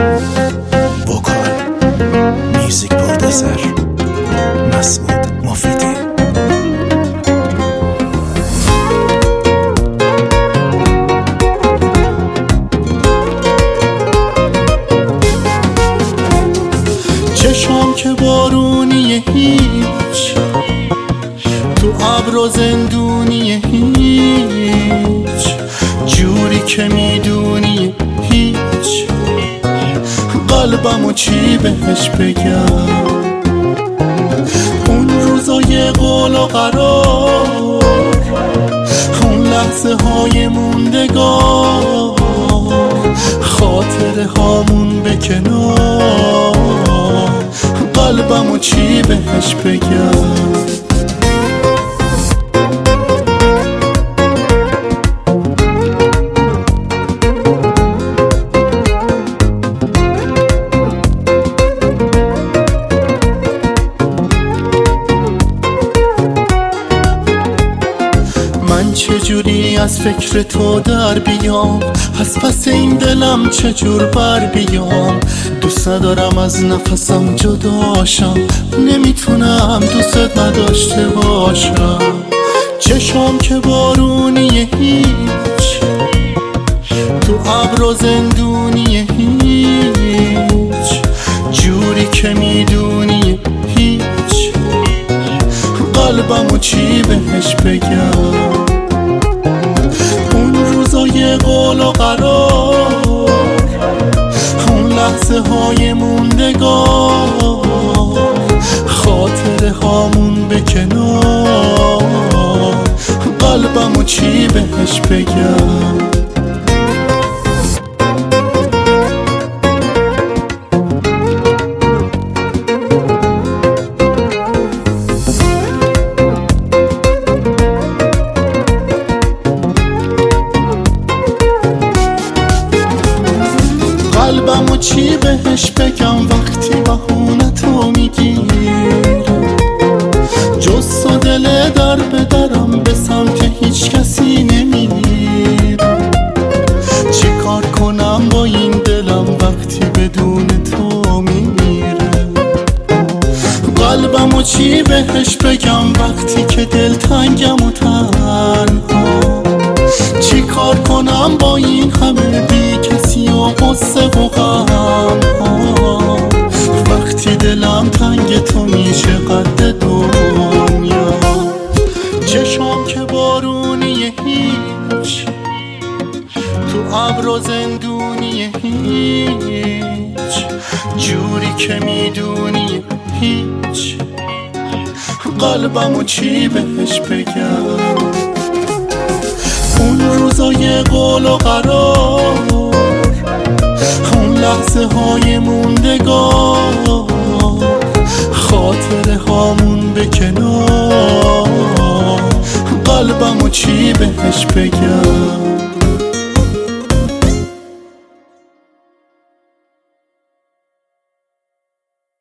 وکال میوزیک پرودوسر مسعود مفیدی. چشام که بارونیه هیچ، تو ابر و زندونیه هیچ، جوری که میدونی هیچ، قلبمو چی بهش بگم؟ اون روزای قول و قرار، اون لحظه های موندگار، خاطره هامون به کنار، قلبمو چی بهش بگم؟ من چجوری از فکر تو در بیام؟ از پس این دلم چجور بر بیام؟ دوست ندارم از نفسم جداشم، نمیتونم دوست نداشته باشم. چشام که بارونیه هیچ، تو ابر و زندونیه هیچ، جوری که میدونی هیچ، قلبمو چی بهش بگم؟ اون روزای قول و قرار، اون لحظه های موندگار، خاطره هامون به کنار، قلبمو چی بهش بگم؟ قلبمو چی بهش بگم وقتی بهونتو میگیره؟ جز تو دل در به درم به سمت هیچ کسی نمیره. چی کار کنم با این دلم وقتی بدون تو میمیره؟ قلبمو چی بهش بگم وقتی که دل تنگم و تنها؟ چی کار کنم با این همه بی کسی و قصه و غم ها؟ وقتی دلم تنگ تو میشه قد دنیا. چشام که بارونیه هیچ، تو ابر و زندونیه هیچ، جوری که میدونی هیچ، قلبمو چی بهش بگم؟ اون روزای قول و قرار، اون لحظه های موندگار، خاطره هامون به کنار، قلبمو چی بهش بگم؟